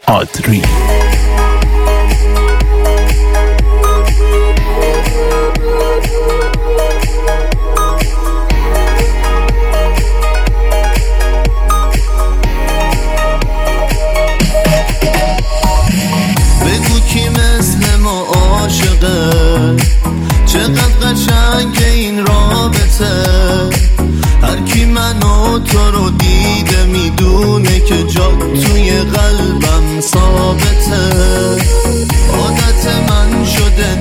آدری. بگو کی مثل ما عاشقه، چقدر قشنگ این رابطه. هر کی من و تو رو دیده میدونه که جات توی قلبم ثابته. عادت من شده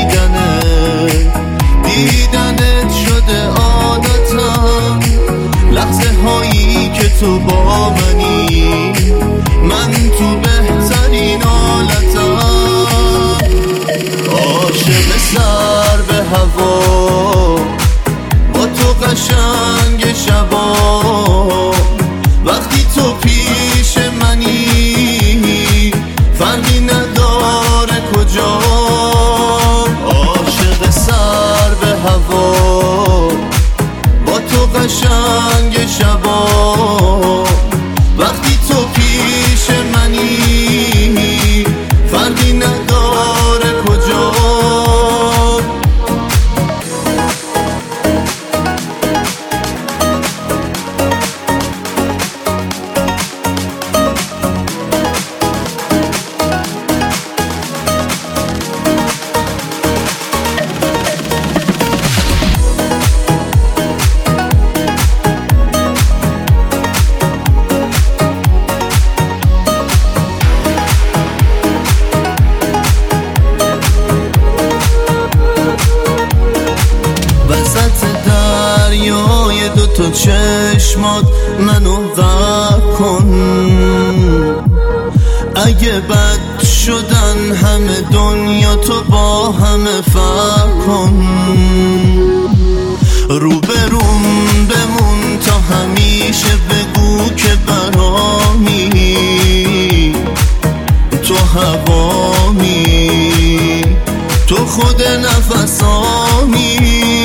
دیدنت شده عادتم. لحظه هایی که تو با منی، من تو بهترین حالتم. عاشق سر به هوا، با تو قشنگ شبا. وقتی تو پیش منی، فرقی نداره کجا. عاشق سر به هوا، با تو قشنگ شبا. وقتی تو پیش منی، فرقی نداره کجا. وسط دریای دوتا چشمات منو غرق کن. اگه بد شدن همه دنیا، تو با همه فرق کن. روبروم بمون تا همیشه، بگو که برامی. تو هوامی، تو خود نفسامی.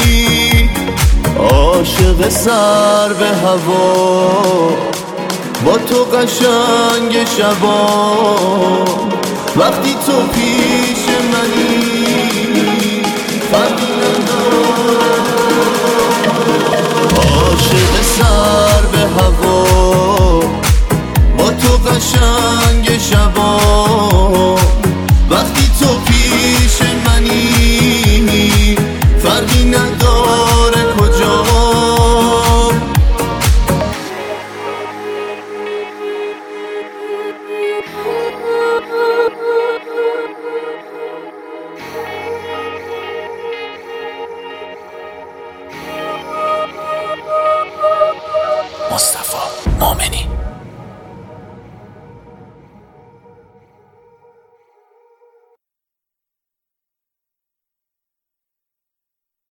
عاشق سر به هوا، با تو قشنگ شبا. وقتی تو پیش منی، فرقی نداره. عاشق سر به هوا، با تو قشنگ شبا.